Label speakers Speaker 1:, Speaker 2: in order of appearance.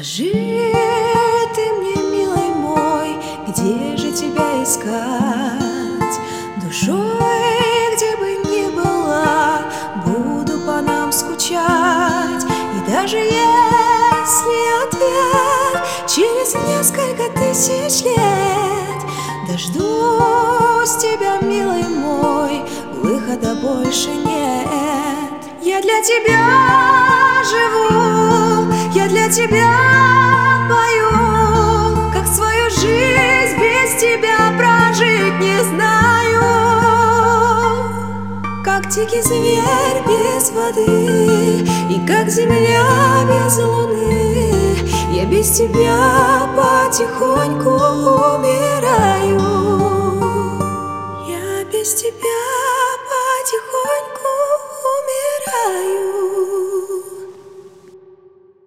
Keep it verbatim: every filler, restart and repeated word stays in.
Speaker 1: Скажи ты мне, милый мой, где же тебя искать? Душой, где бы ни была, буду по нам скучать. И даже если ответ через несколько тысяч лет, дождусь тебя, милый мой, выхода больше нет. Я для тебя живу, я для тебя пою, как свою жизнь без тебя прожить не знаю. Как дикий зверь без воды и как земля без луны, я без тебя потихоньку умираю. Я без тебя потихоньку умираю.